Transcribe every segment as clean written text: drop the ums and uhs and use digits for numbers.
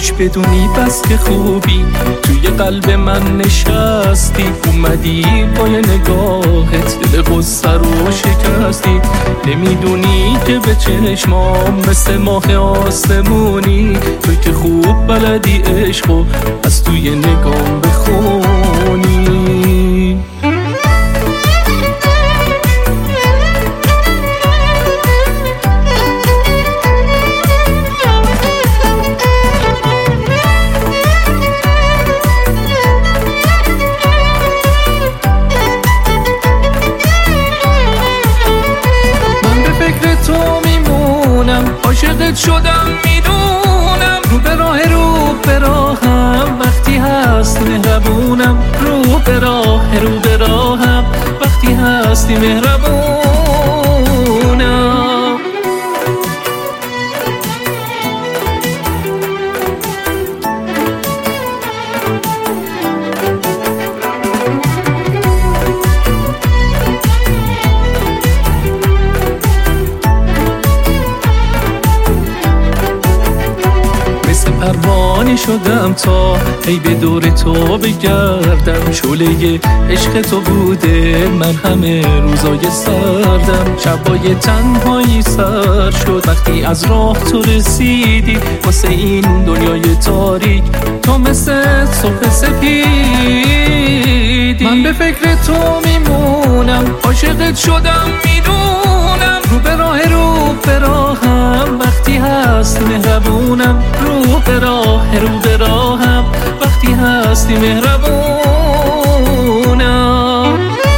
کاش بدونی بس که خوبی توی قلب من نشستی، اومدی با یه نگاهت دل غصه رو شکستی. نمیدونی که به چشمام مثل ماه آسمونی، توی که خوب بلدی عشقو از توی نگام بخونی. عاشقت شدم میدونم، رو به راهم وقتی هست مهربونم، رو به راهم وقتی هستی مهربونم. پروانه شدم تا ای به دور تو بگردم، شعله عشق تو بوده من همه روزای سردم. شبای تنهایی سر شد وقتی از راه تو رسیدی، واسه این دنیای تاریک تو مثل صبح سپیدی. من به فکر تو میمونم، عاشقت شدم میدونم، رو به راهم وقتی هست مهربونم، رو به راهم وقتی هستی مهربونم.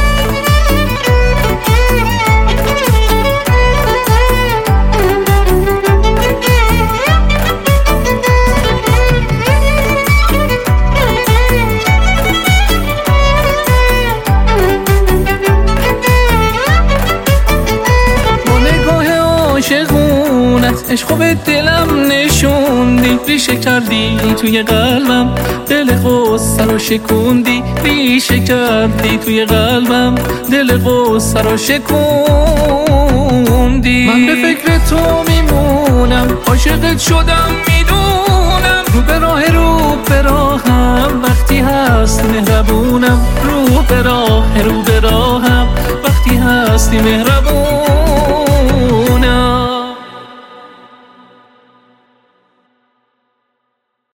عشقو به دلم نشوندی، ریشه کردی توی قلبم، دل غصه رو شکوندی، ریشه کردی توی قلبم، دل غصه رو شکوندی. من به فکر تو میمونم، عاشقت شدم میدونم، رو به راهم وقتی هست مهربونم، رو به راهم وقتی هستی مهربون.